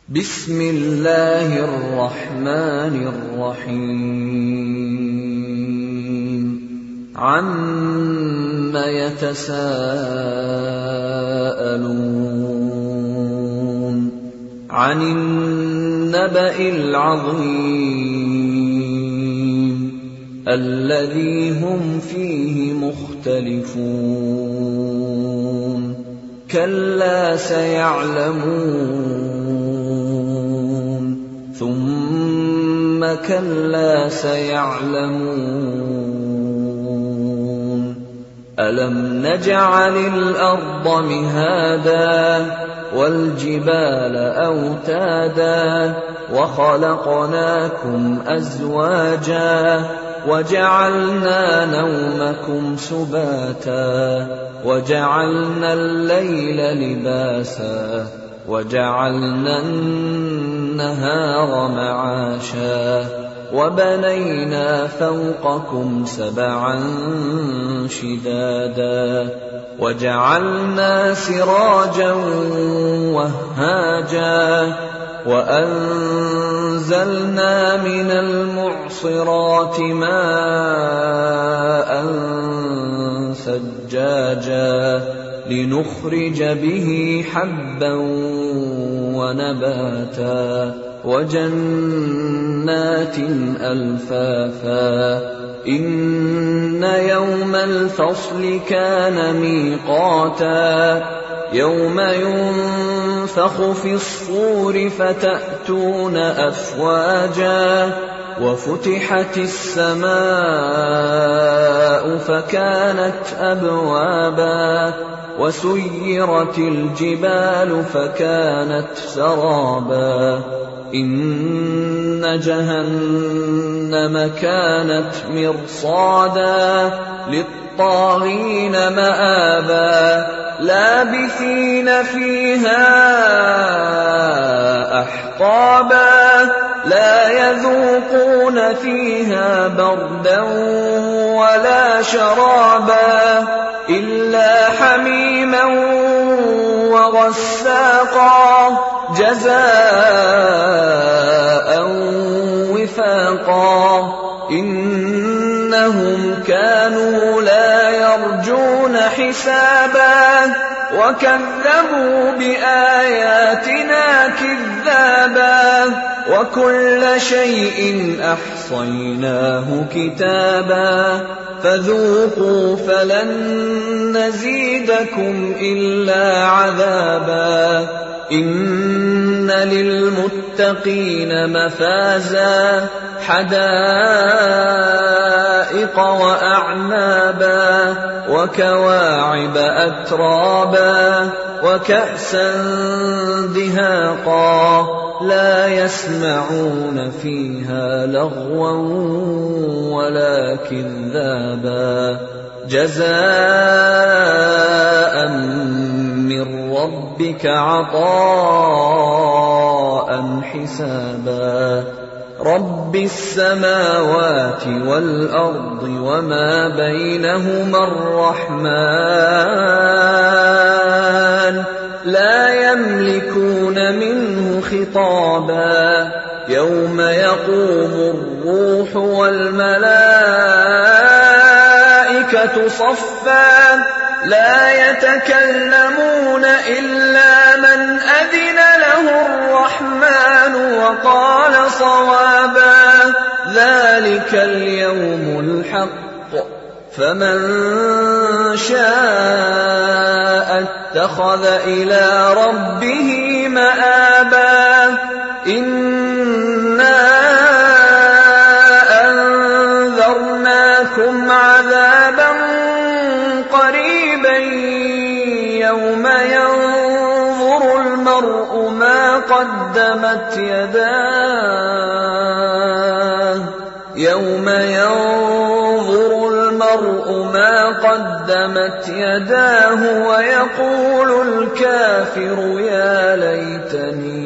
بسم الله الرحمن الرحيم عَمَّ يتساءلون عن النبأ العظيم الذي هم فيه مختلفون كلا سيعلمون ثم كلا سيعلمون ألم نجعل الأرض مهادا والجبال أوتادا وخلقناكم أزواجا وجعلنا نومكم سباتا وجعلنا الليل لباسا وجعلنا النهار معاشا وبنينا فوقكم سبعا شدادا وجعلنا سراجا وهاجا وأنزلنا من المعصرات ماء ثجاجا لنخرج به حبا ونباتا وجنات ألفافا إن يوم الفصل كان ميقاتا يوم ينفخ في الصور فتأتون أفواجا وفتحت السماء فكانت أبوابا وسيرت الجبال فكانت سرابا إن جهنم كانت مرصادا للطاغين مآبا لابثين فيها أحقابا لا يذوقون فيها بردا ولا شرابا إلا حميما وغساقا جزاء وفاقا إنهم كانوا لا يرجون حسابا وكذبوا بآياتنا كذابا وكل شيء أحصيناه كتابا فذوقوا فلن نزيدكم إلا عذابا إن للمتقين مفازا حدائق وأعنابا وكواعب أترابا وكأسا دهاقا لا يسمعون فيها لغوا ولا كذابا جزاء من ربك عطاء حسابا رب السماوات والأرض وما بينهما الرحمن لا يملكون منه خطابا يوم يقوم الروح والملائكة صفا لا يتكلمون إلا من أذن له الرحمن وقال صوابا ذلك اليوم الحق فمن شاء اتخذ إلى ربه مآبا إنا أنذرناكم عذابا قريبا يوم ينظر المرء ما قدمت يداه ويقول الكافر يا ليتني